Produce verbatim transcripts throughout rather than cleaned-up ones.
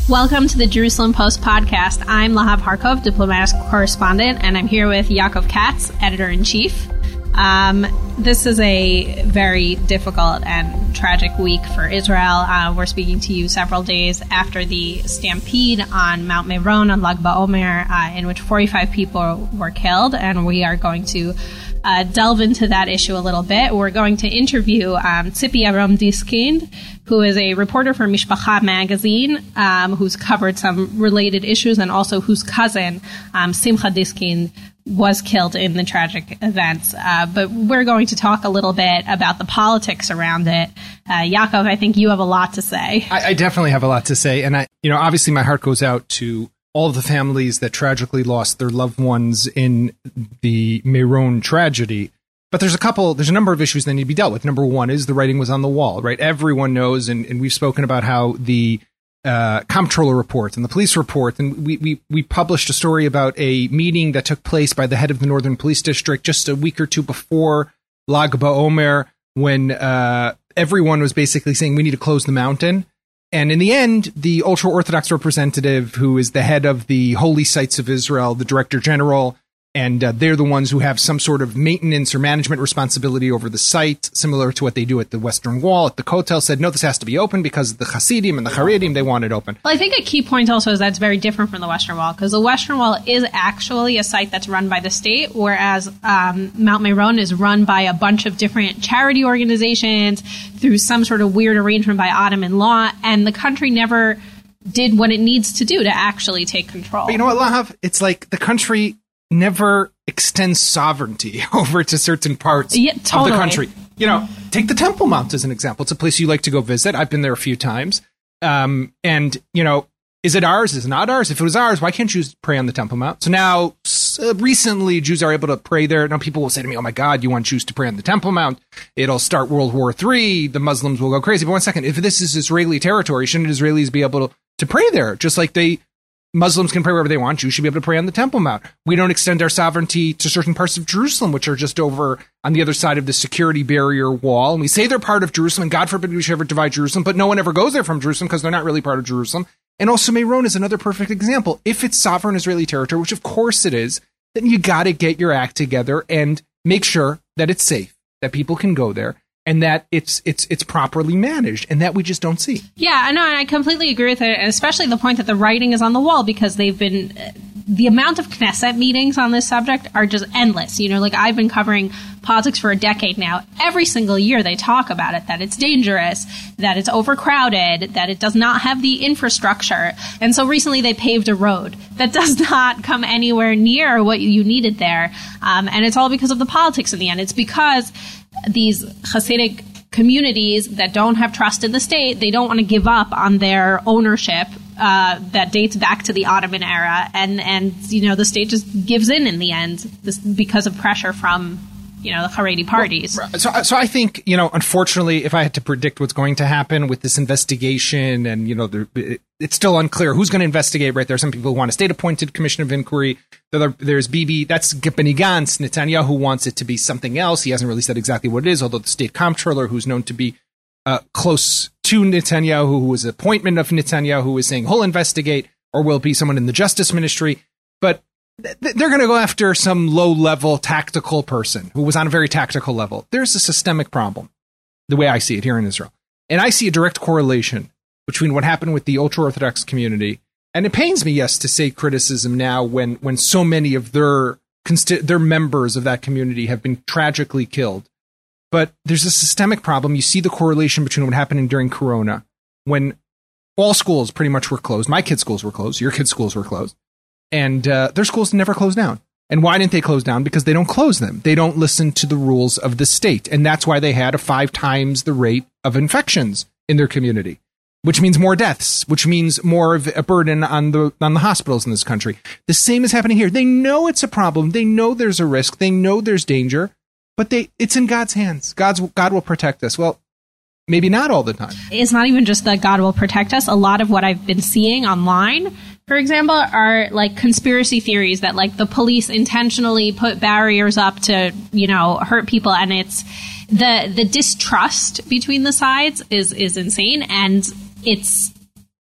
Welcome to the Jerusalem Post podcast. I'm Lahav Harkov, diplomatic correspondent, and I'm here with Yaakov Katz, editor-in-chief. Um, this is a very difficult and tragic week for Israel. Uh, we're speaking to you several days after the stampede on Mount Meron on Lag BaOmer, uh, in which forty-five people were killed, and we are going to uh, delve into that issue a little bit. We're going to interview um, Tzipi Aram-Diskind, who is a reporter for Mishpacha magazine, um, who's covered some related issues, and also whose cousin, um, Simcha Diskind, was killed in the tragic events. Uh, but we're going to talk a little bit about the politics around it. Uh, Yaakov, I think you have a lot to say. I, I definitely have a lot to say. And, I, you know, obviously my heart goes out to all of the families that tragically lost their loved ones in the Meron tragedy. But there's a couple, there's a number of issues that need to be dealt with. Number one is the writing was on the wall, right? Everyone knows, and, and we've spoken about how the uh, comptroller report and the police report, and we, we, we published a story about a meeting that took place by the head of the Northern Police District just a week or two before Lag BaOmer, when uh, everyone was basically saying we need to close the mountain. And in the end, the ultra-Orthodox representative, who is the head of the Holy Sites of Israel, the Director General, and uh, they're the ones who have some sort of maintenance or management responsibility over the site, similar to what they do at the Western Wall, at the Kotel, said, no, this has to be open because the Hasidim and the Haredim, they want it open. Well, I think a key point also is that's very different from the Western Wall, because the Western Wall is actually a site that's run by the state, whereas um, Mount Meron is run by a bunch of different charity organizations through some sort of weird arrangement by Ottoman law, and the country never did what it needs to do to actually take control. But you know what, Lahav? It's like the country never extends sovereignty over to certain parts yeah, totally. of the country. You know, take the Temple Mount as an example. It's a place you like to go visit. I've been there a few times. Um, and, you know, is it ours? Is it not ours? If it was ours, why can't Jews pray on the Temple Mount? So now, uh, recently, Jews are able to pray there. Now, people will say to me, oh, my God, you want Jews to pray on the Temple Mount? It'll start World War Three. The Muslims will go crazy. But one second, if this is Israeli territory, shouldn't Israelis be able to, to pray there? Just like they... Muslims can pray wherever they want. Jews should be able to pray on the Temple Mount. We don't extend our sovereignty to certain parts of Jerusalem, which are just over on the other side of the security barrier wall. And we say they're part of Jerusalem, and God forbid we should ever divide Jerusalem, but no one ever goes there from Jerusalem because they're not really part of Jerusalem. And also Meron is another perfect example. If it's sovereign Israeli territory, which of course it is, then you got to get your act together and make sure that it's safe, that people can go there, and that it's it's it's properly managed, and that we just don't see. Yeah, I know, and I completely agree with it, and especially the point that the writing is on the wall, because they've been, uh, the amount of Knesset meetings on this subject are just endless. You know, like I've been covering politics for a decade now. Every single year they talk about it, that it's dangerous, that it's overcrowded, that it does not have the infrastructure. And so recently they paved a road that does not come anywhere near what you needed there. Um, and it's all because of the politics in the end. It's because these Hasidic communities that don't have trust in the state, they don't want to give up on their ownership uh, that dates back to the Ottoman era. And, and, you know, the state just gives in in the end this, because of pressure from, you know, the Haredi parties. Well, so, so I think, you know, unfortunately, if I had to predict what's going to happen with this investigation, and, you know, there, it, it's still unclear who's going to investigate, right? There are some people who want a state-appointed commission of inquiry. There, there's Bibi, that's Benny Gantz. Netanyahu wants it to be something else. He hasn't really said exactly what it is, although the state comptroller, who's known to be uh, close to Netanyahu, who was an appointment of Netanyahu, is saying he'll investigate, or will be someone in the justice ministry. But they're going to go after some low-level tactical person who was on a very tactical level. There's a systemic problem, the way I see it here in Israel. And I see a direct correlation between what happened with the ultra-Orthodox community. And it pains me, yes, to say criticism now when, when so many of their, their members of that community have been tragically killed. But there's a systemic problem. You see the correlation between what happened during Corona, when all schools pretty much were closed. My kids' schools were closed. Your kids' schools were closed. And uh, their schools never close down. And why didn't they close down? Because they don't close them. They don't listen to the rules of the state. And that's why they had a five times the rate of infections in their community, which means more deaths, which means more of a burden on the on the hospitals in this country. The same is happening here. They know it's a problem. They know there's a risk. They know there's danger, but they it's in God's hands. God's God will protect us. Well, maybe not all the time. It's not even just that God will protect us. A lot of what I've been seeing online, for example, are like conspiracy theories that like the police intentionally put barriers up to, you know, hurt people. And it's the the distrust between the sides is is insane. And it's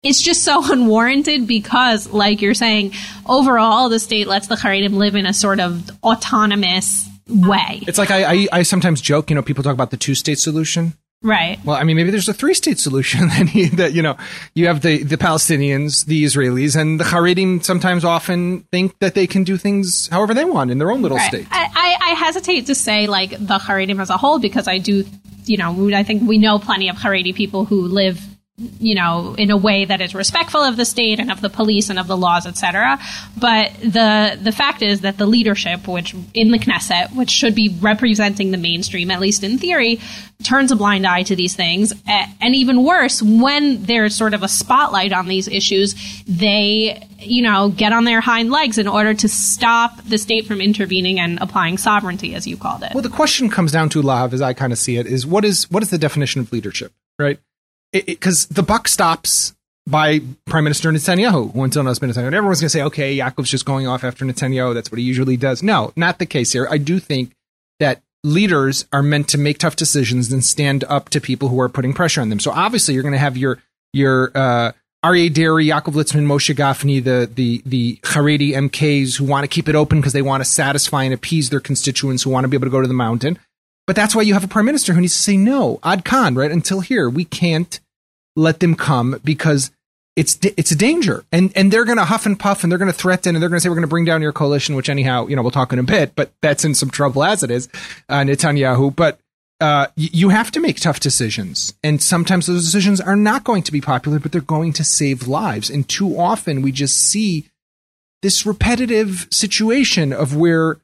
it's just so unwarranted because, like you're saying, overall, the state lets the Haredim live in a sort of autonomous way. It's like I, I, I sometimes joke, you know, people talk about the two-state solution. Right. Well, I mean, maybe there's a three-state solution that, you know, you have the, the Palestinians, the Israelis, and the Haredim sometimes often think that they can do things however they want in their own little right. state. I, I, I hesitate to say, like, the Haredim as a whole, because I do, you know, I think we know plenty of Haredi people who live, you know, in a way that is respectful of the state and of the police and of the laws, et cetera. But the the fact is that the leadership, which in the Knesset, which should be representing the mainstream, at least in theory, turns a blind eye to these things. And even worse, when there's sort of a spotlight on these issues, they, you know, get on their hind legs in order to stop the state from intervening and applying sovereignty, as you called it. Well, the question comes down to, Lahav, as I kind of see it, is what is what is the definition of leadership, right? Because the buck stops by Prime Minister Netanyahu, who until now has been Netanyahu. And everyone's going to say, okay, Yaakov's just going off after Netanyahu. That's what he usually does. No, not the case here. I do think that leaders are meant to make tough decisions and stand up to people who are putting pressure on them. So obviously you're going to have your your uh, Aryeh Deri, Yaakov Litzman, Moshe Gafni, the the the Haredi M Ks who want to keep it open because they want to satisfy and appease their constituents who want to be able to go to the mountain. But that's why you have a prime minister who needs to say, no, ad kan, right? Until here, we can't let them come because it's it's a danger. And and they're going to huff and puff and they're going to threaten and they're going to say, we're going to bring down your coalition, which anyhow, you know, we'll talk in a bit, but that's in some trouble as it is, uh, Netanyahu. But uh, y- you have to make tough decisions. And sometimes those decisions are not going to be popular, but they're going to save lives. And too often we just see this repetitive situation of where,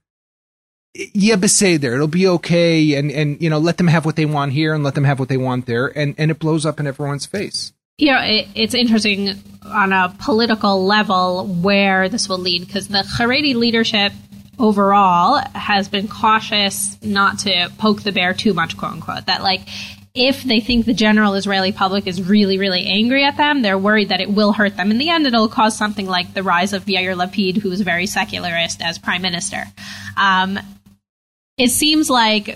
yeah, but say there, it'll be okay. And, and, you know, let them have what they want here and let them have what they want there. And, and it blows up in everyone's face. You know, it, it's interesting on a political level where this will lead, because the Haredi leadership overall has been cautious not to poke the bear too much, quote unquote. That, like, if they think the general Israeli public is really, really angry at them, they're worried that it will hurt them. In the end, it'll cause something like the rise of Yair Lapid, who is very secularist, as prime minister. Um, it seems like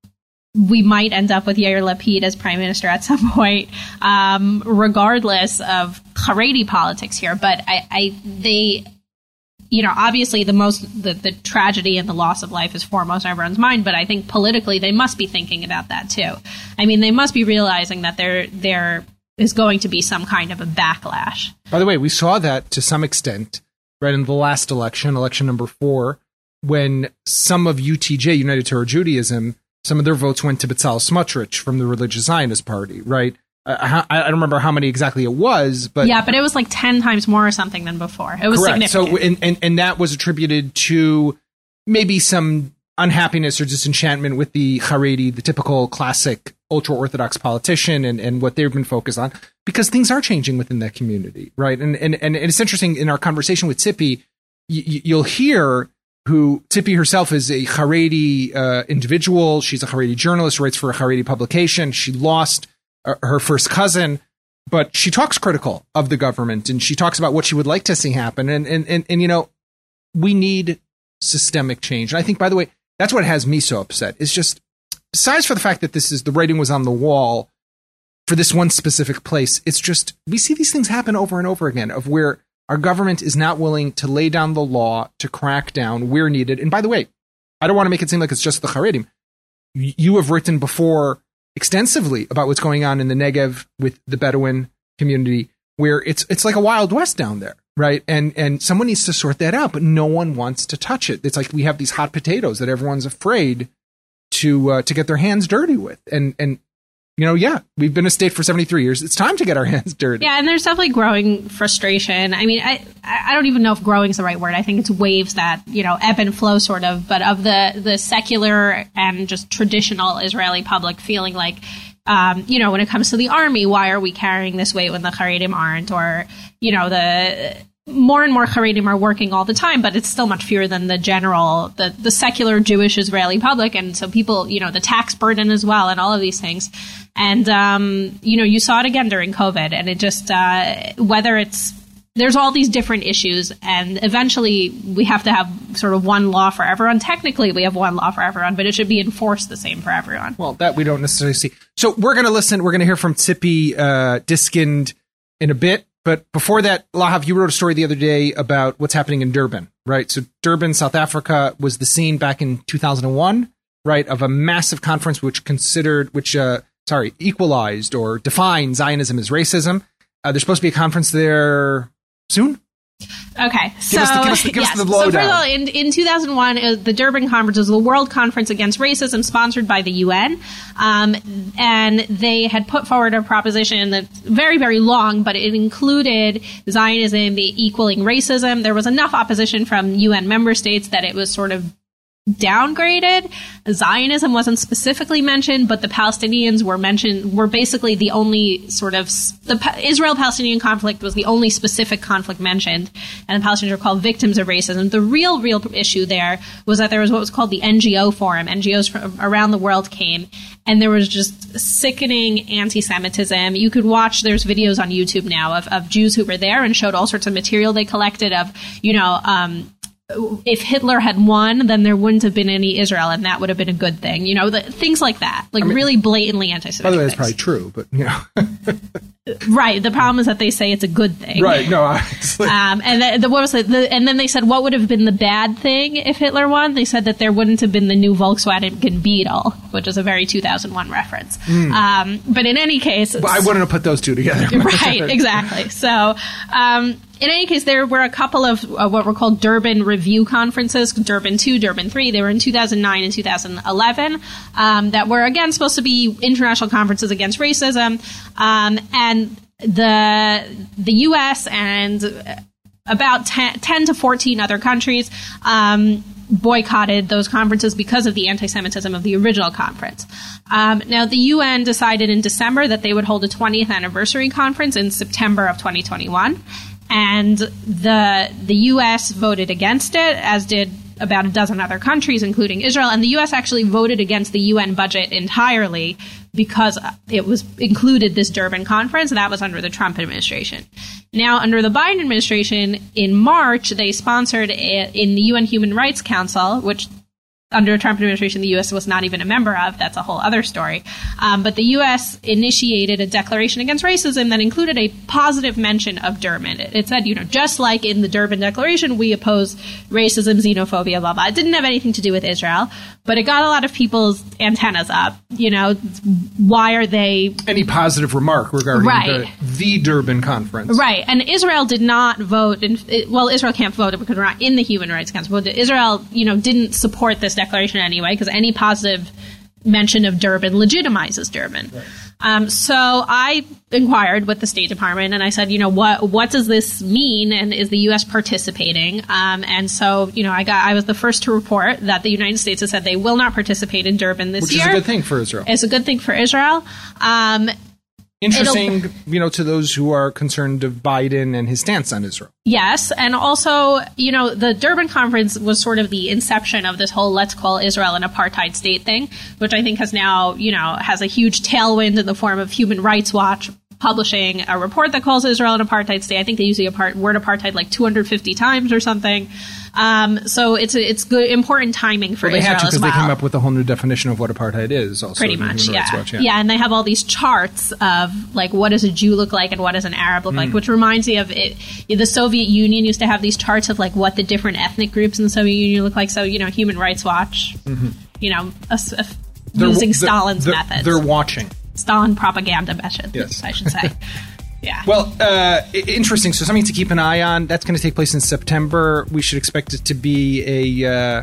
we might end up with Yair Lapid as prime minister at some point, um, regardless of Haredi politics here. But I, I, they, you know, obviously the most, the, the tragedy and the loss of life is foremost on everyone's mind. But I think politically they must be thinking about that too. I mean, they must be realizing that there, there is going to be some kind of a backlash. By the way, we saw that to some extent, right, in the last election, election number four, when some of U T J, United Torah Judaism, some of their votes went to Bezalel Smotrich from the Religious Zionist Party, right? I, I don't remember how many exactly it was, but yeah, but it was like ten times more or something than before. It was correct. significant. So, and, and and that was attributed to maybe some unhappiness or disenchantment with the Haredi, the typical classic ultra-Orthodox politician, and, and what they've been focused on, because things are changing within that community, right? And and and it's interesting in our conversation with Tzipi, y- you'll hear. Who Tzipi herself is a Haredi uh, individual. She's a Haredi journalist, writes for a Haredi publication. She lost uh, her first cousin, but she talks critical of the government, and she talks about what she would like to see happen. And and and, and you know, we need systemic change. And I think, by the way, that's what has me so upset. It's just, besides for the fact that this is the writing was on the wall for this one specific place, it's just we see these things happen over and over again of where our government is not willing to lay down the law to crack down where needed. And by the way, I don't want to make it seem like it's just the Haredim. You have written before extensively about what's going on in the Negev with the Bedouin community, where it's it's like a Wild West down there, right? And and someone needs to sort that out, but no one wants to touch it. It's like we have these hot potatoes that everyone's afraid to uh, to get their hands dirty with. And and you know, yeah, we've been a state for seventy-three years. It's time to get our hands dirty. Yeah, and there's definitely growing frustration. I mean, I I don't even know if growing is the right word. I think it's waves that, you know, ebb and flow sort of, but of the, the secular and just traditional Israeli public feeling like, um, you know, when it comes to the army, why are we carrying this weight when the Haredim aren't? Or, you know, the more and more Haredim are working all the time, but it's still much fewer than the general, the, the secular Jewish Israeli public. And so people, you know, the tax burden as well and all of these things. And, um, you know, you saw it again during COVID, and it just, uh, whether it's, there's all these different issues, and eventually we have to have sort of one law for everyone. Technically, we have one law for everyone, but it should be enforced the same for everyone. Well, that we don't necessarily see. So we're going to listen. We're going to hear from Tzipi uh, Diskind in a bit. But before that, Lahav, you wrote a story the other day about what's happening in Durban, right? So Durban, South Africa, was the scene back in two thousand one, right, of a massive conference which considered, which, uh, sorry, equalized or defined Zionism as racism. Uh, there's supposed to be a conference there soon? Okay, so give us the, give us the, give yes. us the So first of lowdown. all, in, in two thousand one, uh, the Durban Conference was the World Conference Against Racism, sponsored by the U N, um, and they had put forward a proposition that's very, very long, but it included Zionism equaling racism. There was enough opposition from U N member states that it was sort of downgraded. Zionism wasn't specifically mentioned, but the Palestinians were mentioned, were basically the only sort of, the pa- Israel-Palestinian conflict was the only specific conflict mentioned, and the Palestinians were called victims of racism. The real, real issue there was that there was what was called the N G O Forum. N G Os from around the world came, and there was just sickening anti-Semitism. You could watch, there's videos on YouTube now of, of Jews who were there and showed all sorts of material they collected of, you know, um, if Hitler had won, then there wouldn't have been any Israel, and that would have been a good thing. You know, the, things like that. Like, I mean, really blatantly anti-Semitic By the way, that's things. probably true, but, you know. Right. The problem is that they say it's a good thing. Right. No, obviously. Um, and the, the, what was it? The, and then they said, what would have been the bad thing if Hitler won? They said that there wouldn't have been the new Volkswagen Beetle, which is a very two thousand one reference. Mm. Um, but in any case... Well, I wouldn't have put those two together. Right, exactly. So... Um, in any case, there were a couple of uh, what were called Durban Review Conferences, Durban two, Durban three. They were in two thousand nine and two thousand eleven, um, that were, again, supposed to be international conferences against racism. Um, and the the U S and about ten, ten to fourteen other countries um, boycotted those conferences because of the anti-Semitism of the original conference. Um, now, the U N decided in December that they would hold a twentieth anniversary conference in September of twenty twenty-one. And the the U S voted against it, as did about a dozen other countries, including Israel. And the U S actually voted against the U N budget entirely because it was included this Durban conference, and that was under the Trump administration. Now, under the Biden administration, in March, they sponsored a, in the U N Human Rights Council, which under the Trump administration, the U S was not even a member of. That's a whole other story. Um, but the U S initiated a declaration against racism that included a positive mention of Durban. It, it said, you know, just like in the Durban Declaration, we oppose racism, xenophobia, blah, blah. It didn't have anything to do with Israel, but it got a lot of people's antennas up. You know, why are they... Any positive remark regarding right. the, the Durban conference. Right. And Israel did not vote. In, it, well, Israel can't vote because we're not in the Human Rights Council. But Israel, you know, didn't support this declaration anyway, because any positive mention of Durban legitimizes Durban. Right. Um, so I inquired with the State Department, and I said, you know, what what does this mean, and is the U S participating? Um, and so, you know, I got I was the first to report that the United States has said they will not participate in Durban this Which year. Which is a good thing for Israel. It's a good thing for Israel. Um, Interesting, you know, to those who are concerned of Biden and his stance on Israel. Yes, and also, you know, the Durban conference was sort of the inception of this whole let's call Israel an apartheid state thing, which I think has now, you know, has a huge tailwind in the form of Human Rights Watch publishing a report that calls Israel an apartheid state. I think they use the apart- word apartheid like two hundred fifty times or something. Um, so it's it's good, important timing for well, they Israel had to as because well. they came up with a whole new definition of what apartheid is. Also, pretty much, yeah. Watch, yeah. yeah. And they have all these charts of like what does a Jew look like and what does an Arab look mm. like, which reminds me of it. The Soviet Union used to have these charts of like what the different ethnic groups in the Soviet Union look like. So you know, Human Rights Watch, mm-hmm. you know, a, a, using Stalin's they're, methods. They're watching Stalin propaganda methods. Yes. I should say. Yeah. Well, uh, interesting. So something to keep an eye on. That's going to take place in September. We should expect it to be a uh,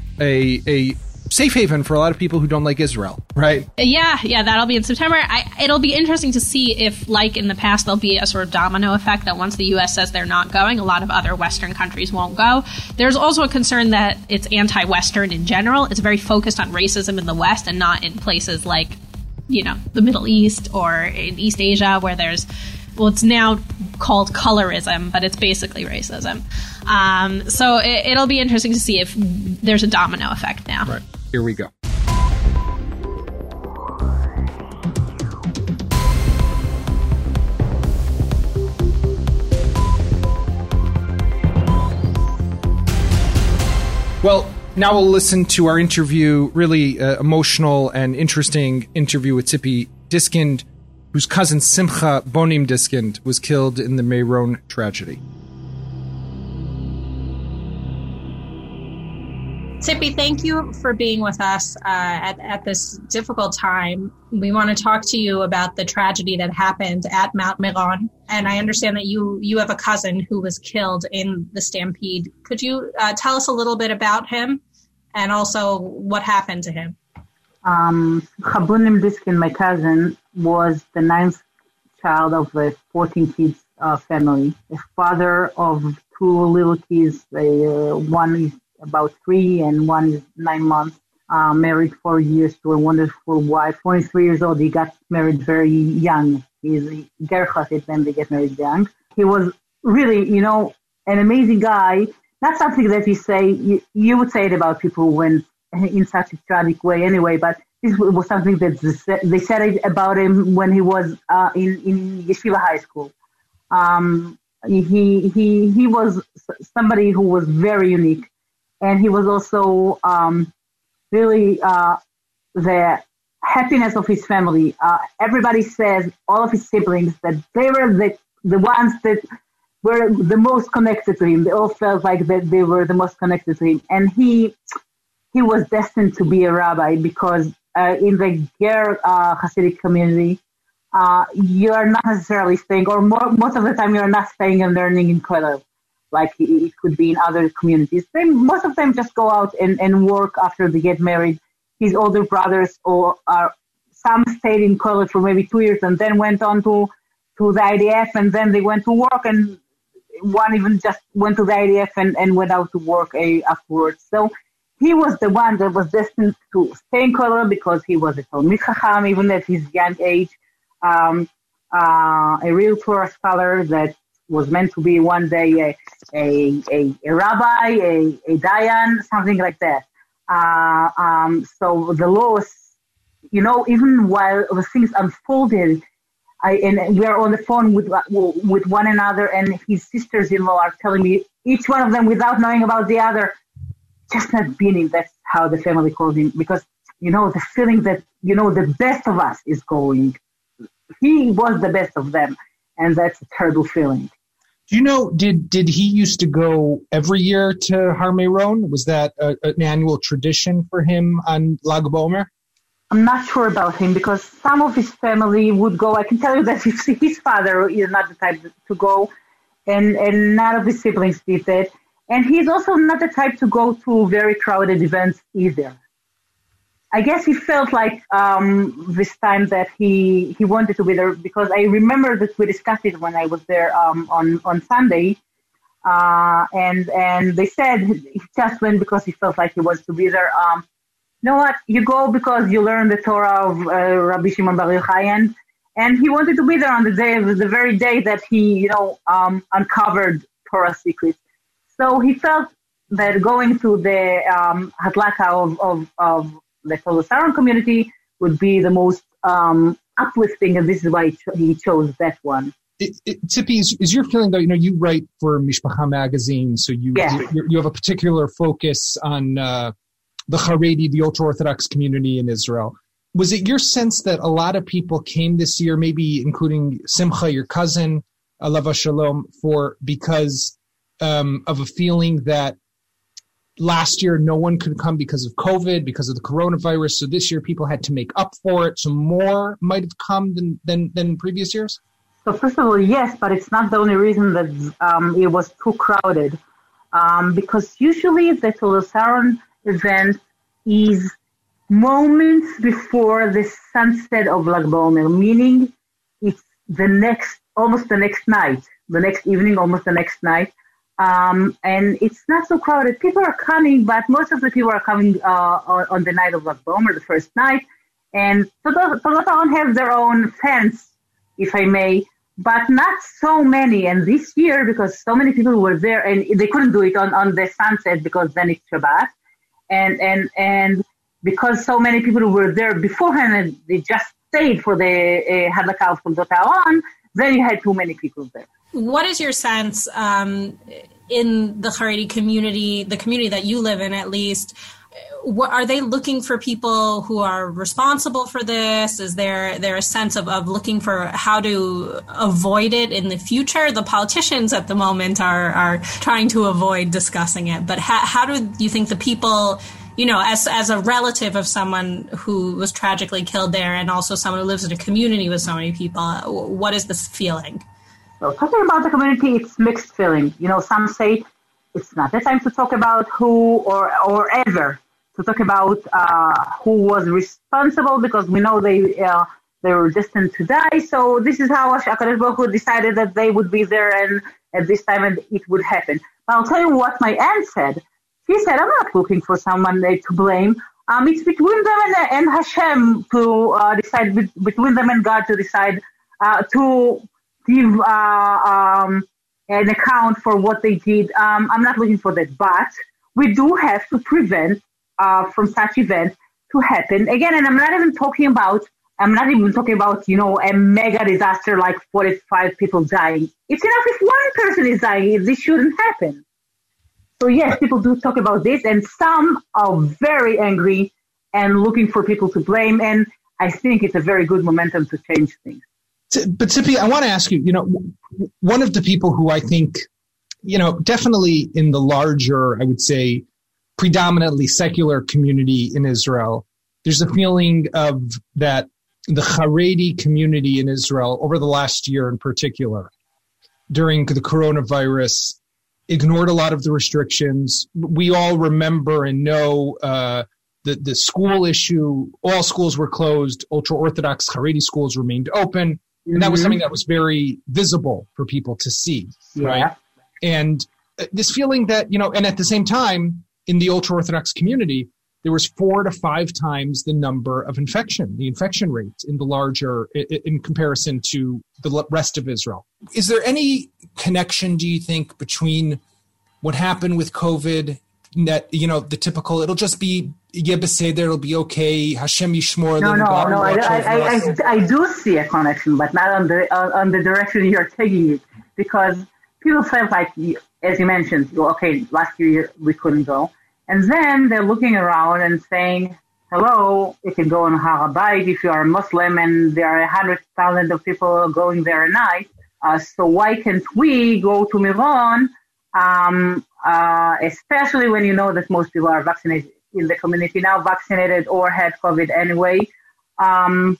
a a safe haven for a lot of people who don't like Israel, right? Yeah, yeah, that'll be in September. I, it'll be interesting to see if, like in the past, there'll be a sort of domino effect that once the U S says they're not going, a lot of other Western countries won't go. There's also a concern that it's anti-Western in general. It's very focused on racism in the West and not in places like, you know, the Middle East or in East Asia where there's... Well, it's now called colorism, but it's basically racism. Um, so it, it'll be interesting to see if there's a domino effect now. Right. Here we go. Well, now we'll listen to our interview, really uh, emotional and interesting interview with Tzippi Diskind, whose cousin Simcha Bonim Diskind was killed in the Meron tragedy. Tzipi, thank you for being with us uh, at, at this difficult time. We want to talk to you about the tragedy that happened at Mount Meron. And I understand that you, you have a cousin who was killed in the stampede. Could you uh, tell us a little bit about him and also what happened to him? Um, Bonim Diskind, my cousin, was the ninth child of a fourteen kids uh, family. A father of two little kids. Uh, one is about three and one is nine months. Uh, married four years to a wonderful wife. twenty-three years old. He got married very young. He's a ger chassid, then they get married young. He was really, you know, an amazing guy. Not something that you say, you, you would say it about people when in such a tragic way anyway, but this was something that they said about him when he was uh, in, in Yeshiva High School. Um, he, he, he was somebody who was very unique. And he was also um, really uh, the happiness of his family. Uh, everybody says, all of his siblings, that they were the, the ones that were the most connected to him. They all felt like that they were the most connected to him. And he he was destined to be a rabbi because uh, in the Ger uh, Hasidic community, uh, you are not necessarily staying, or more, most of the time you are not staying and learning in Kollel, like it could be in other communities. They, most of them just go out and, and work after they get married. His older brothers, or are, some stayed in college for maybe two years and then went on to, to the I D F, and then they went to work, and one even just went to the I D F and, and went out to work uh, afterwards. So he was the one that was destined to stay in college because he was a Talmid Chacham, even at his young age, um, uh, a real Torah scholar that was meant to be one day a a, a, a rabbi, a, a dayan, something like that. Uh, um, so the laws, you know, even while the things unfolded, I, and we are on the phone with with one another, and his sisters-in-law are telling me, each one of them without knowing about the other, just not being. That's how the family called him, because, you know, the feeling that, you know, the best of us is going. He was the best of them, and that's a terrible feeling. Do you know, did did he used to go every year to Har Meron? Was that a, an annual tradition for him on Lag BaOmer? I'm not sure about him, because some of his family would go. I can tell you that his, his father is not the type to go, and, and none of his siblings did that. And he's also not the type to go to very crowded events either. I guess he felt like um, this time that he he wanted to be there, because I remember that we discussed it when I was there um, on, on Sunday. Uh, and and they said he just went because he felt like he was to be there. Um, you know what? You go because you learn the Torah of uh, Rabbi Shimon Bar Yochai, and, and he wanted to be there on the day, the very day that he, you know, um, uncovered Torah secrets. So he felt that going to the um, Hadlaka of, of, of the Toldos Aaron community would be the most um, uplifting, and this is why he, cho- he chose that one. It, it, Tzipi, is, is your feeling, though, you know, you write for Mishpacha magazine, so you yeah. you, you have a particular focus on uh, the Haredi, the ultra-Orthodox community in Israel. Was it your sense that a lot of people came this year, maybe including Simcha, your cousin, Alav Shalom, for because um, of a feeling that last year no one could come because of COVID, because of the coronavirus, so this year people had to make up for it, so more might have come than than, than previous years? So first of all, yes, but it's not the only reason that um, it was too crowded, um, because usually the Toldos Aaron event is moments before the sunset of Lag BaOmer, meaning it's the next, almost the next night, the next evening, almost the next night. Um, and it's not so crowded. People are coming, but most of the people are coming uh, on, on the night of Lag BaOmer, the first night. And Toldos Aaron have their own fans, if I may, but not so many. And this year, because so many people were there, and they couldn't do it on, on the sunset because then it's Shabbat. And and and because so many people were there beforehand and they just stayed for the uh, Hadlaka of Toldos Aaron, then you had too many people there. What is your sense um, in the Haredi community, the community that you live in at least, what, are they looking for people who are responsible for this? Is there there a sense of, of looking for how to avoid it in the future? The politicians at the moment are, are trying to avoid discussing it. But how, how do you think the people, you know, as as a relative of someone who was tragically killed there and also someone who lives in a community with so many people, what is this feeling? Well, talking about the community, it's mixed feeling. You know, some say it's not the time to talk about who or or ever to talk about uh, who was responsible, because we know they uh, they were destined to die. So this is how HaKadosh Baruch Hu decided that they would be there and at this time and it would happen. But I'll tell you what my aunt said. She said, I'm not looking for someone uh, to blame. Um, it's between them and, and Hashem to uh, decide, be- between them and God to decide uh, to give uh, um, an account for what they did. Um, I'm not looking for that, but we do have to prevent uh, from such events to happen again. And I'm not even talking about, I'm not even talking about, you know, a mega disaster like forty-five people dying. It's enough if one person is dying. This shouldn't happen. So yes, people do talk about this, and some are very angry and looking for people to blame. And I think it's a very good momentum to change things. But Tzipi, I want to ask you, you know, one of the people who I think, you know, definitely in the larger, I would say, predominantly secular community in Israel, there's a feeling of that the Haredi community in Israel over the last year in particular, during the coronavirus, ignored a lot of the restrictions. We all remember and know uh, the, the school issue. All schools were closed. Ultra-Orthodox Haredi schools remained open. And mm-hmm. that was something that was very visible for people to see, yeah. right? And uh, this feeling that, you know, and at the same time, in the ultra-Orthodox community, there was four to five times the number of infection, the infection rate in the larger, in, in comparison to the rest of Israel. Is there any connection, do you think, between what happened with COVID, that, you know, the typical, it'll just be, yeah, beseder, it'll be okay, Hashem Yishmor. No, no, no, I, I, I, I, I do see a connection, but not on the, on, on the direction you're taking it, because people felt like, as you mentioned, okay, last year we couldn't go. And then they're looking around and saying, hello, you can go on Har HaBayit if you are a Muslim, and there are a hundred thousand of people going there a night. Uh, so why can't we go to Miron, um, uh, especially when you know that most people are vaccinated in the community now, vaccinated or had COVID anyway. Um,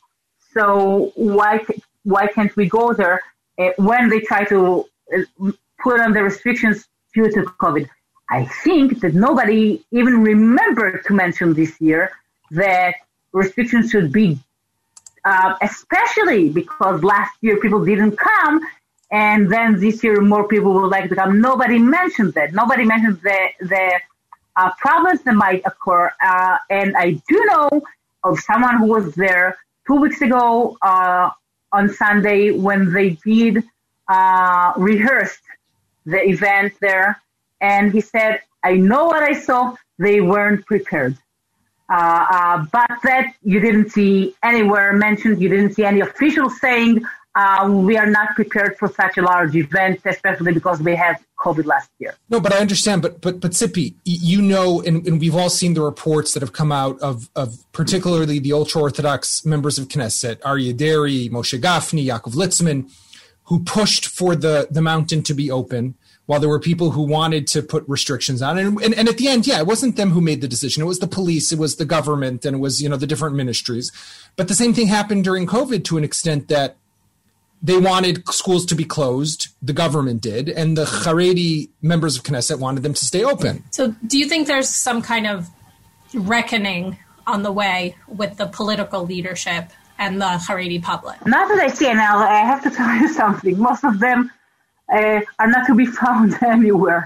so why why can't we go there uh, when they try to uh, put on the restrictions due to COVID? I think that nobody even remembered to mention this year that restrictions should be, uh, especially because last year people didn't come, and then this year more people would like to come. Nobody mentioned that. Nobody mentioned the, the uh, problems that might occur. Uh, and I do know of someone who was there two weeks ago uh, on Sunday when they did uh, rehearsed the event there. And he said, I know what I saw. They weren't prepared. Uh, uh, but that you didn't see anywhere mentioned. You didn't see any officials saying uh, we are not prepared for such a large event, especially because we had COVID last year. No, but I understand. But but but Tzipi, you know, and, and we've all seen the reports that have come out of, of particularly the ultra-Orthodox members of Knesset, Aryeh Deri, Moshe Gafni, Yaakov Litzman, who pushed for the, the mountain to be open, while there were people who wanted to put restrictions on. And, and, and at the end, yeah, it wasn't them who made the decision. It was the police, it was the government, and it was, you know, the different ministries. But the same thing happened during COVID to an extent that they wanted schools to be closed, the government did, and the Haredi members of Knesset wanted them to stay open. So do you think there's some kind of reckoning on the way with the political leadership and the Haredi public? Not that I see, and I have to tell you something. Most of them Uh, are not to be found anywhere.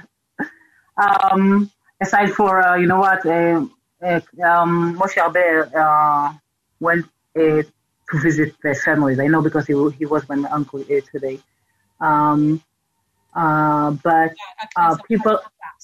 Um, aside for, uh, you know what, uh, uh, um, Moshe Arbe uh, went uh, to visit their families. I know because he he was my uncle uh, today. Um, uh, but uh, people,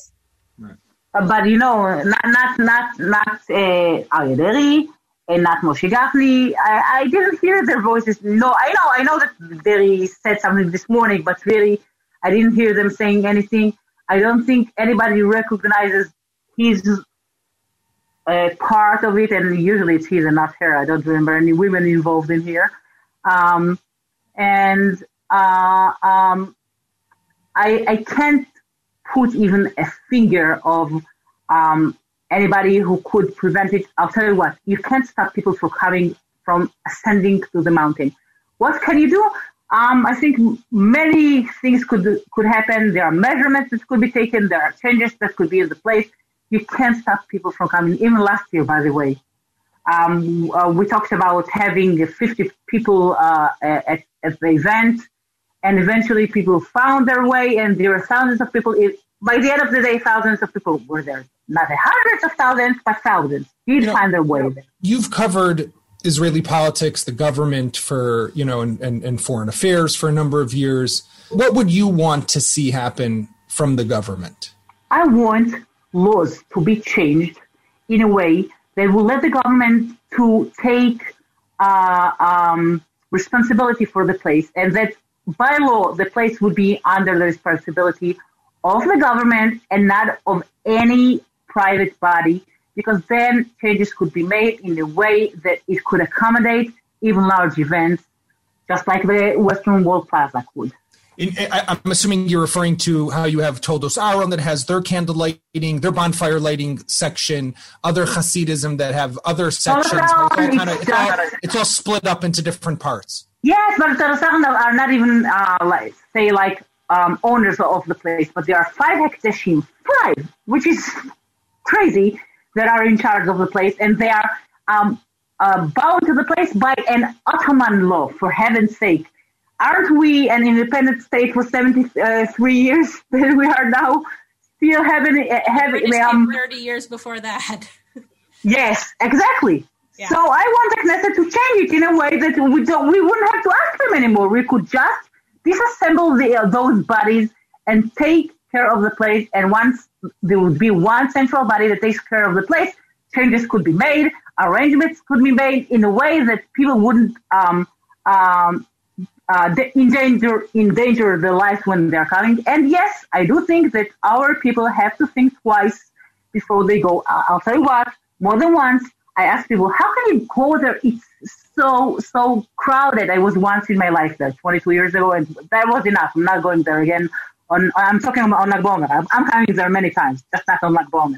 uh, but you know, not not not not uh, Aryeh Deri and not Moshe Gafni. I, I didn't hear their voices. No, I know I know that Deri said something this morning, but really, I didn't hear them saying anything. I don't think anybody recognizes his a part of it, and usually it's he and not her. I don't remember any women involved in here. Um, and uh, um, I, I can't put even a finger of um, anybody who could prevent it. I'll tell you what, you can't stop people from coming, from ascending to the mountain. What can you do? Um, I think many things could could happen. There are measurements that could be taken. There are changes that could be in the place. You can't stop people from coming. Even last year, by the way, um, uh, we talked about having fifty people uh, at, at the event, and eventually people found their way, and there were thousands of people. It, by the end of the day, thousands of people were there. Not hundreds of thousands, but thousands did you know, find their way there. You've covered Israeli politics, the government for, you know, and, and, and foreign affairs for a number of years. What would you want to see happen from the government? I want laws to be changed in a way that will let the government to take uh, um, responsibility for the place, and that by law the place would be under the responsibility of the government and not of any private body, because then changes could be made in a way that it could accommodate even large events, just like the Western Wall Plaza could. In, I, I'm assuming you're referring to how you have Toldos Aaron that has their candle lighting, their bonfire lighting section, other Hasidism that have other sections. It's all, kinda, it's, all, it's all split up into different parts. Yes, but Toldos Aaron are not even, uh, like, say, like um, owners of the place, but there are five Hekdeshim, five, which is crazy, that are in charge of the place, and they are um, uh, bound to the place by an Ottoman law, for heaven's sake. Aren't we an independent state for seventy-three years that we are now still having... Uh, having we just um, thirty years before that. Yes, exactly. Yeah. So I want the Knesset to change it in a way that we don't, we wouldn't have to ask them anymore. We could just disassemble the, uh, those bodies and take care of the place, and once there would be one central body that takes care of the place, changes could be made, arrangements could be made in a way that people wouldn't um, um, uh, endanger, endanger their lives when they're coming. And yes, I do think that our people have to think twice before they go. Uh, I'll tell you what, more than once, I asked people, how can you go there? It's so, so crowded. I was once in my life there, twenty-two years ago, and that was enough. I'm not going there again. On, I'm talking about on Lag BaOmer. I'm, I'm coming there many times, just not on Lag BaOmer.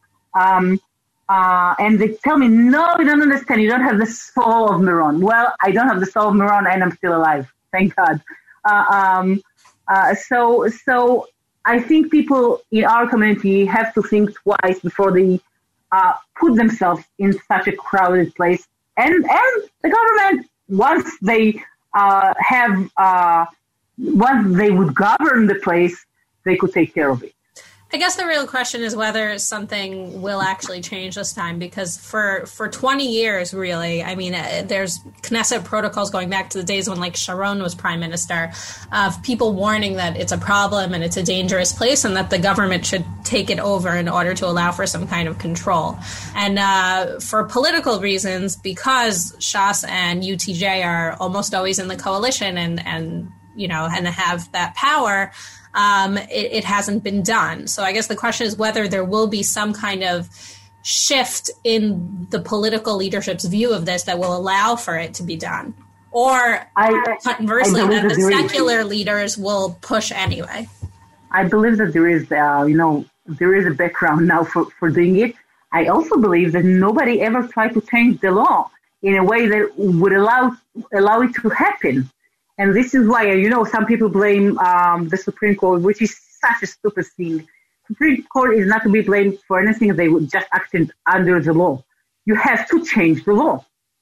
Um, uh, and they tell me, no, you don't understand. You don't have the soul of Meron. Well, I don't have the soul of Meron, and I'm still alive. Thank God. Uh, um, uh, so, so I think people in our community have to think twice before they uh, put themselves in such a crowded place. And and the government, once they uh, have... Uh, once they would govern the place, they could take care of it. I guess the real question is whether something will actually change this time, because for, for twenty years, really, I mean, uh, there's Knesset protocols going back to the days when, like, Sharon was prime minister, of people warning that it's a problem and it's a dangerous place and that the government should take it over in order to allow for some kind of control. And uh, for political reasons, because Shas and U T J are almost always in the coalition and, and you know, and have that power, um, it, it hasn't been done. So I guess the question is whether there will be some kind of shift in the political leadership's view of this that will allow for it to be done. Or I, conversely, I that the secular is. leaders will push anyway. I believe that there is, uh, you know, there is a background now for, for doing it. I also believe that nobody ever tried to change the law in a way that would allow allow it to happen. And this is why, you know, some people blame um, the Supreme Court, which is such a stupid thing. Supreme Court is not to be blamed for anything. They would just act under the law. You have to change the law.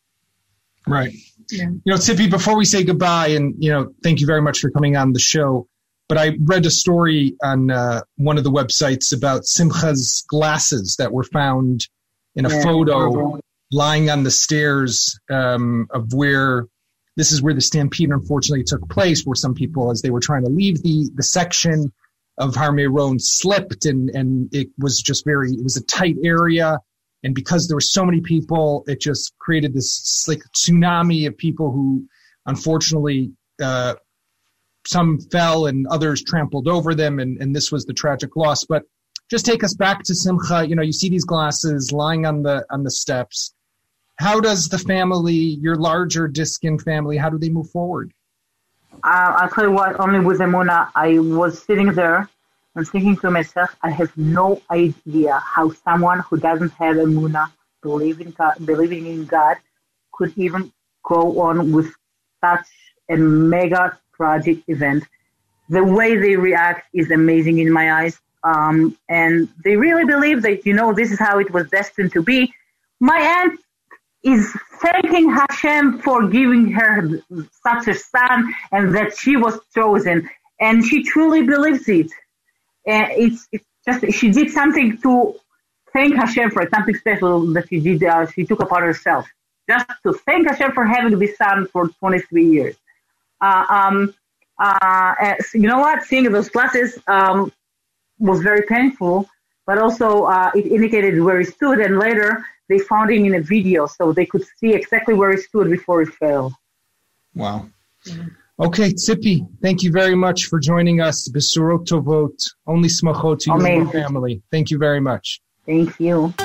Right. Yeah. You know, Tzipi, before we say goodbye, and, you know, thank you very much for coming on the show, but I read a story on uh, one of the websites about Simcha's glasses that were found in a yeah, photo horrible. lying on the stairs um, of where... This is where the stampede, unfortunately, took place, where some people, as they were trying to leave the, the section of Har Meron, slipped, and, and it was just very, it was a tight area. And because there were so many people, it just created this like tsunami of people who, unfortunately, uh, some fell and others trampled over them. And, and this was the tragic loss. But just take us back to Simcha. You know, you see these glasses lying on the on the steps. How does the family, your larger Diskin family, how do they move forward? Uh, I'll tell you what, only with Emunah, I was sitting there and thinking to myself, I have no idea how someone who doesn't have Emunah, believing, believing in God, could even go on with such a mega tragic event. The way they react is amazing in my eyes. Um, and they really believe that, you know, this is how it was destined to be. My aunt is thanking Hashem for giving her such a son and that she was chosen. And she truly believes it. And it's, it's just, she did something to thank Hashem for it, something special that she did, uh, she took upon herself. Just to thank Hashem for having this son for twenty-three years. Uh, um, uh, you know what? Seeing those glasses um, was very painful, but also uh, it indicated where he stood, and later they found him in a video, so they could see exactly where he stood before he fell. Wow. Yeah. Okay, Tzipi, thank you very much for joining us. Besurot Tovot, only smachot to you and your family. Thank you very much. Thank you.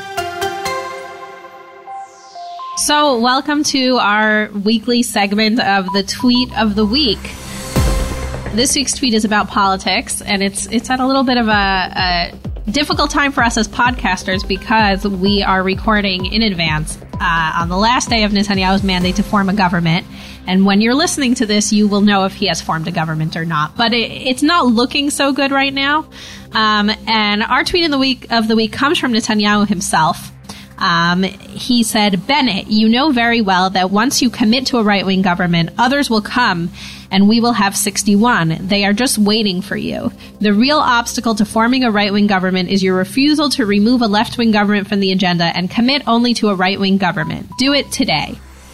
So, welcome to our weekly segment of the Tweet of the Week. This week's tweet is about politics, and it's it's at a little bit of a, a difficult time for us as podcasters because we are recording in advance uh, on the last day of Netanyahu's mandate to form a government. And when you're listening to this, you will know if he has formed a government or not. But it, it's not looking so good right now. Um, and our tweet of the week of the week comes from Netanyahu himself. Um, he said, Bennett, you know very well that once you commit to a right-wing government, others will come and we will have sixty-one. They are just waiting for you. The real obstacle to forming a right-wing government is your refusal to remove a left-wing government from the agenda and commit only to a right-wing government. Do it today.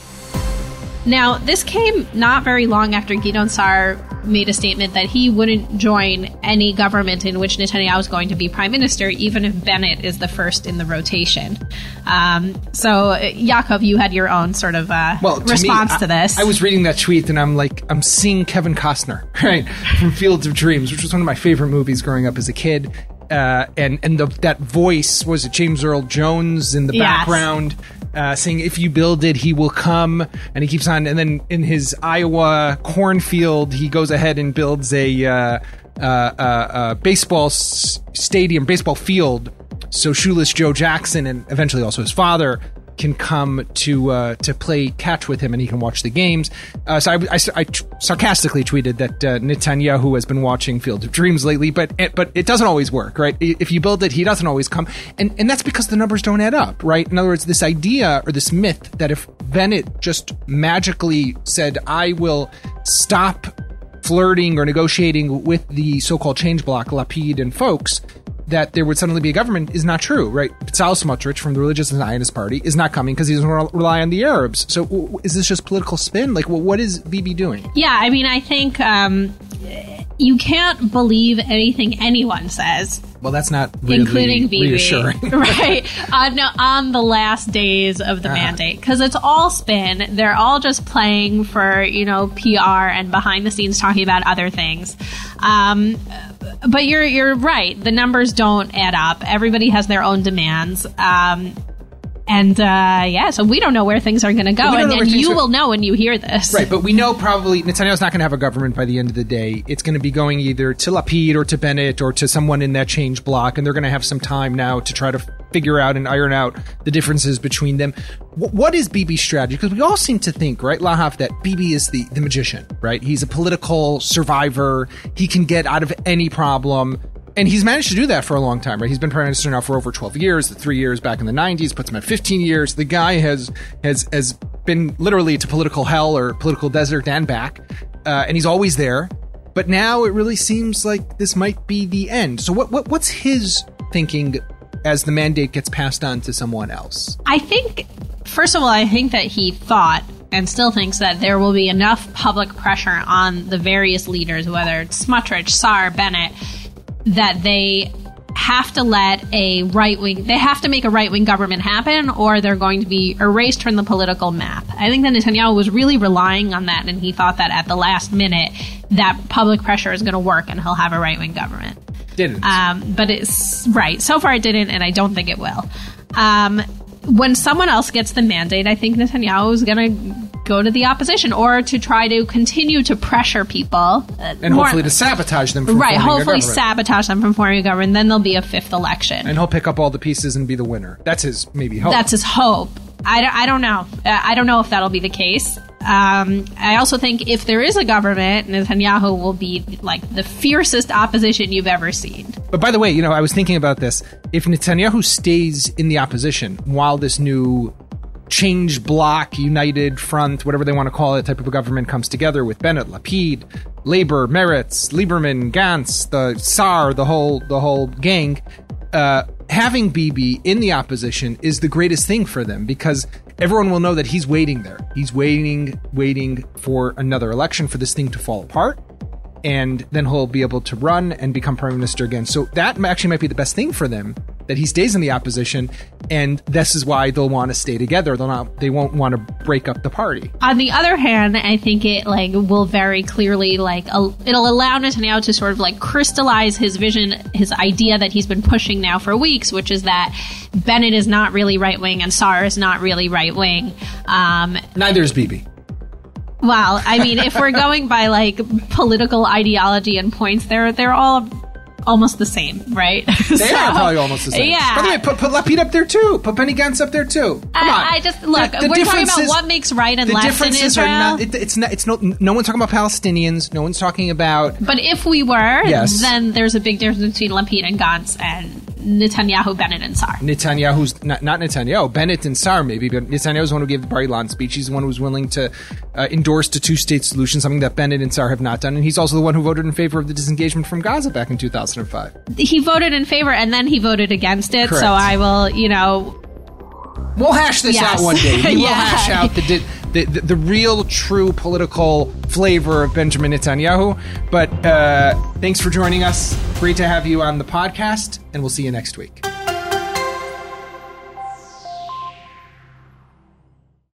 Now, this came not very long after Gideon Sa'ar made a statement that he wouldn't join any government in which Netanyahu is going to be prime minister, even if Bennett is the first in the rotation. Um, so, Yaakov, you had your own sort of uh, well, to response me, to this. I, I was reading that tweet and I'm like, I'm seeing Kevin Costner, right, from Fields of Dreams, which was one of my favorite movies growing up as a kid. Uh, and and the, that voice, was it James Earl Jones in the yes. background? Uh, saying, if you build it, he will come. And he keeps on. And then in his Iowa cornfield, he goes ahead and builds a uh, uh, uh, uh, baseball s- stadium, baseball field. So shoeless Joe Jackson and eventually also his father can come to uh, to play catch with him and he can watch the games. Uh, so I, I, I t- sarcastically tweeted that uh, Netanyahu has been watching Field of Dreams lately, but it, but it doesn't always work, right? If you build it, he doesn't always come. And, and that's because the numbers don't add up, right? In other words, this idea or this myth that if Bennett just magically said, I will stop flirting or negotiating with the so-called change bloc, Lapid and folks, that there would suddenly be a government is not true, right? Bezalel Smotrich from the Religious Zionist Party is not coming because he doesn't re- rely on the Arabs. So w- is this just political spin? Like, well, what is Bibi doing? Yeah, I mean, I think um, you can't believe anything anyone says. Well, that's not really including Bibi, reassuring. Right, uh, no, on the last days of the uh-huh. mandate. Because it's all spin. They're all just playing for, you know, P R and behind the scenes talking about other things. Um, but you're you're right. The numbers don't add up. Everybody has their own demands. Um, and, uh, yeah, so we don't know where things are going to go. And, and you are, will know when you hear this. Right, but we know probably Netanyahu's not going to have a government by the end of the day. It's going to be going either to Lapid or to Bennett or to someone in that change bloc, and they're going to have some time now to try to figure out and iron out the differences between them. W- what is Bibi's strategy? Because we all seem to think, right, Lahav, that Bibi is the, the magician, right? He's a political survivor. He can get out of any problem. And he's managed to do that for a long time, right? He's been prime minister now for over twelve years. The three years back in the nineties puts him at fifteen years. The guy has has has been literally to political hell or political desert and back, uh, and he's always there. But now it really seems like this might be the end. So what, what what's his thinking as the mandate gets passed on to someone else? I think, first of all, I think that he thought and still thinks that there will be enough public pressure on the various leaders, whether it's Smotrich, Sa'ar, Bennett, that they have to let a right-wing, they have to make a right-wing government happen or they're going to be erased from the political map. I think that Netanyahu was really relying on that, and he thought that at the last minute that public pressure is going to work and he'll have a right-wing government. Didn't. Um, but it's right. So far it didn't, and I don't think it will. Um, when someone else gets the mandate, I think Netanyahu is going to go to the opposition or to try to continue to pressure people. Uh, and more, hopefully to sabotage them from right, forming hopefully a government. sabotage them from forming a government. Then there'll be a fifth election. And he'll pick up all the pieces and be the winner. That's his maybe hope. That's his hope. I don't, I don't know. Uh, I don't know if that'll be the case. Um, I also think if there is a government, Netanyahu will be like the fiercest opposition you've ever seen. But by the way, you know, I was thinking about this. If Netanyahu stays in the opposition while this new change bloc, united front, whatever they want to call it, type of a government comes together with Bennett, Lapid, Labor, Meretz, Lieberman, Gantz, the Sar, the whole the whole gang, uh, having Bibi in the opposition is the greatest thing for them because everyone will know that he's waiting there. He's waiting, waiting for another election for this thing to fall apart. And then he'll be able to run and become prime minister again. So that actually might be the best thing for them, that he stays in the opposition. And this is why they'll want to stay together. They'll not, they won't want to break up the party. On the other hand, I think it like will very clearly like uh, it'll allow Netanyahu to sort of like crystallize his vision, his idea that he's been pushing now for weeks, which is that Bennett is not really right wing and Sar is not really right wing. Um, Neither is Bibi. Well, I mean, if we're going by like political ideology and points, they're they're all almost the same, right? They So, are probably almost the same. Yeah. By the way, put, put Lapid up there too. Put Benny Gantz up there too. Come on. I, I just look. The- the we're talking about differences- what makes right and The left in differences Israel. are not. It, it's not. It's no. No one's talking about Palestinians. No one's talking about. But if we were, Yes. then there's a big difference between Lapid and Gantz and Netanyahu, Bennett, and Sar. Netanyahu's not, not Netanyahu, Bennett and Sar maybe, but Netanyahu's the one who gave the Bar Ilan speech. He's the one who was willing to uh, endorse the two-state solution, something that Bennett and Sar have not done. And he's also the one who voted in favor of the disengagement from Gaza back in two thousand five. He voted in favor and then he voted against it. Correct. So I will, you know, We'll hash this Yes. out one day. We will Yeah. hash out the, di- the, the the real, true political flavor of Benjamin Netanyahu. But uh, thanks for joining us. Great to have you on the podcast, and we'll see you next week.